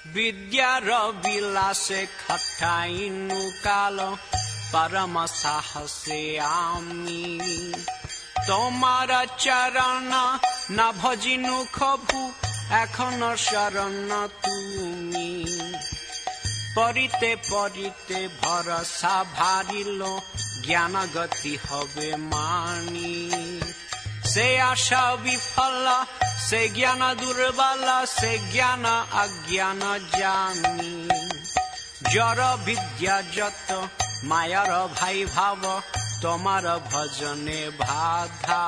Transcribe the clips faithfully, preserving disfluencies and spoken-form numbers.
विद्यार विलासे खटाइनु कालो परम साहसे आमी তোমার চরণ না ভজিনু খবু এখনো শরণ তুমি পরিতে পরিতে ভরসা ভারিল জ্ঞান গতি হবে মানি সে আশা বিফল সে জ্ঞান দুর্বল সে জ্ঞান অজ্ঞান জানি জড় বিদ্যা যত মায়ার ভাই ভাব তোমার ভজনে বাধা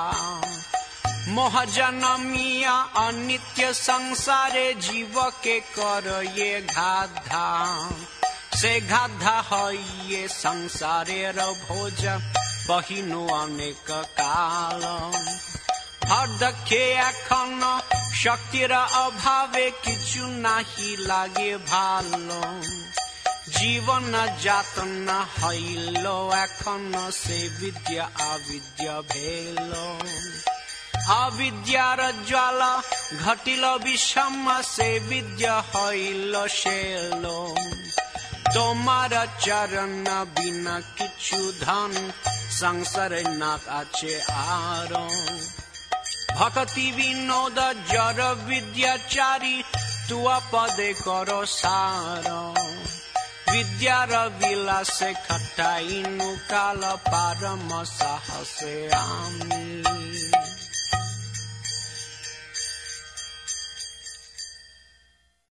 মোহজনমিয়া অনিত্য সংসারে জীবকে করয়ে গাধা সে গাধা হইয়ে সংসারের ভোজ বহিনু অনেক কাল অর্ধক্ষে এখন শক্তির অভাবে কিছু নাহি লাগে ভালো জীবন যাতনা হইল এখন সে বিদ্যা অবিদ্যা ভেল অবিদ্যার জ্বালা ঘটিল বিষম সে বিদ্যা হইল শেল তোমার চরণ বিনা কিছু ধন সংসার না আছে আর ভক্তি বিনোদ জড় বিদ্যাচারী তুয়া পদে কর সার विद्यार विलासे खटाइनु काल परम साहसे आमी।